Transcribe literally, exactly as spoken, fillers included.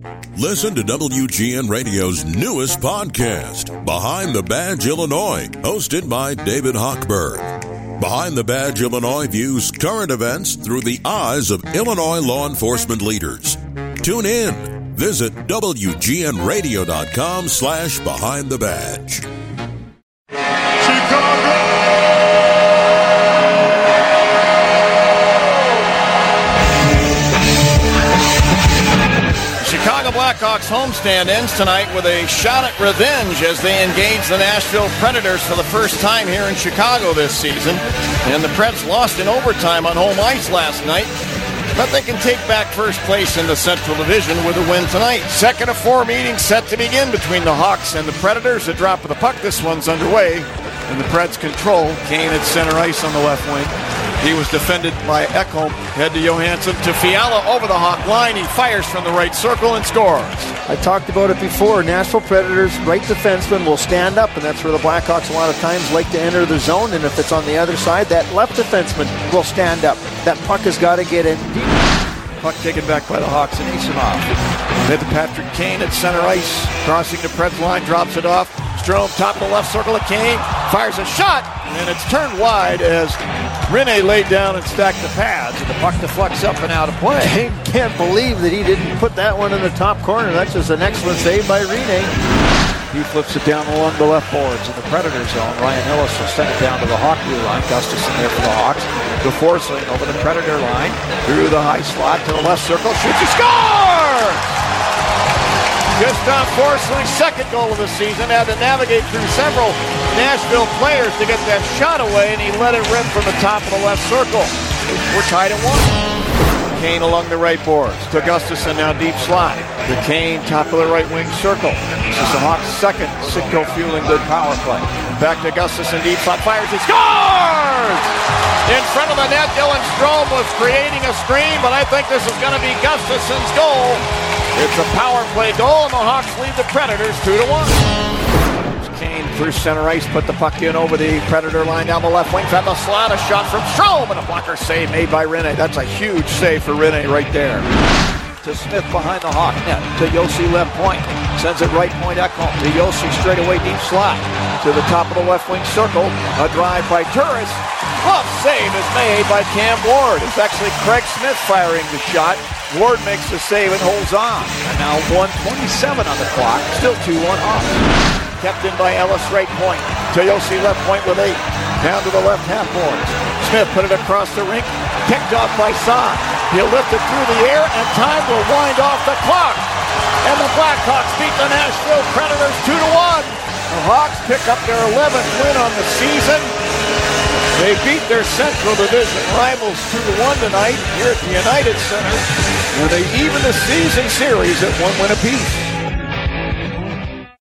Listen to W G N Radio's newest podcast, Behind the Badge Illinois, hosted by David Hochberg. Behind the Badge Illinois views current events through the eyes of Illinois law enforcement leaders. Tune in. Visit W G N radio dot com slash behind the badge. Chicago Blackhawks homestand ends tonight with a shot at revenge as they engage the Nashville Predators for the first time here in Chicago this season. And the Preds lost in overtime on home ice last night, but they can take back first place in the Central Division with a win tonight. Second of four meetings set to begin between the Hawks and the Predators. The drop of the puck, this one's underway, and the Preds control. Kane at center ice on the left wing. He was defended by Ekholm. Head to Johansson, to Fiala over the Hawk line. He fires from the right circle and scores. I talked about it before. Nashville Predators right defenseman will stand up, and that's where the Blackhawks a lot of times like to enter the zone. And if it's on the other side, that left defenseman will stand up. That puck has got to get in deep. Puck taken back by the Hawks and Asimov. Head to Patrick Kane at center ice. Crossing the Preds line, drops it off. Strome, top of the left circle of Kane. Fires a shot, and it's turned wide as Rinne laid down and stacked the pads, and the puck deflects up and out of play. Kane can't believe that he didn't put that one in the top corner. That's just an excellent save by Rinne. He flips it down along the left boards in the Predator zone. Ryan Ellis will send it down to the Hawk blue line. Gustafson there for the Hawks. The Forsling over the Predator line. Through the high slot to the left circle. Shoots, he scores! Gustav Forsling's second goal of the season. Had to navigate through several Nashville players to get that shot away, and he let it rip from the top of the left circle. We're tied at one. Kane along the right boards. To Gustafson, now deep slot. To Kane, top of the right wing circle. This is the Hawks' second Sitco fueling good power play. Back to Gustafson, deep slot, fires, he scores! In front of the net, Dylan Strome was creating a screen, but I think this is going to be Gustafson's goal. It's a power play goal, and the Hawks lead the Predators two to one. Kane through center ice, put the puck in over the Predator line down the left wing. Found the slot, a shot from Strome, and a blocker save made by Rinne. That's a huge save for Rinne right there. To Smith behind the Hawk net. To Yossi left point. Sends it right point Ekholm. To Yossi straight away deep slot. To the top of the left wing circle. A drive by Turris. Glove save is made by Cam Ward. It's actually Craig Smith firing the shot. Ward makes the save and holds on. And now one twenty-seven on the clock. Still two one off. Kept in by Ellis right point. To Yossi left point with eight. Down to the left half boards. Smith put it across the rink. Picked off by Son. He'll lift it through the air, and time will wind off the clock. And the Blackhawks beat the Nashville Predators two to one. The Hawks pick up their eleventh win on the season. They beat their Central Division rivals two to one tonight here at the United Center, and they even the season series at one win apiece.